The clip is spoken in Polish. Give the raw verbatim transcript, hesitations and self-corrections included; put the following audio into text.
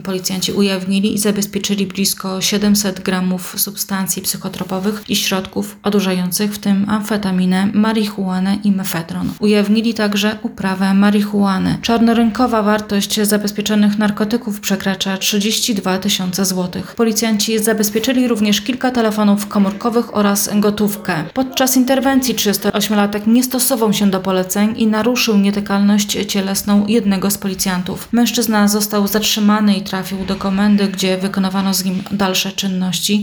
Policjanci ujawnili i zabezpieczyli blisko siedemset gramów substancji psychotropowych i środków odurzających, w tym amfetaminę, marihuanę i mefedron. Ujawnili także uprawę marihuany. Czarnorynkowa wartość zabezpieczonych narkotyków przekracza trzydzieści dwa tysiące złotych. Policjanci zabezpieczyli również kilka telefonów komórkowych oraz gotówkę. Podczas interwencji trzydziestoośmiolatek nie stosował się do poleceń i naruszył nietykalność cielesną jednego z policjantów. Mężczyzna został zatrzymany i trafił do komendy, gdzie wykonywano z nim dalsze czynności.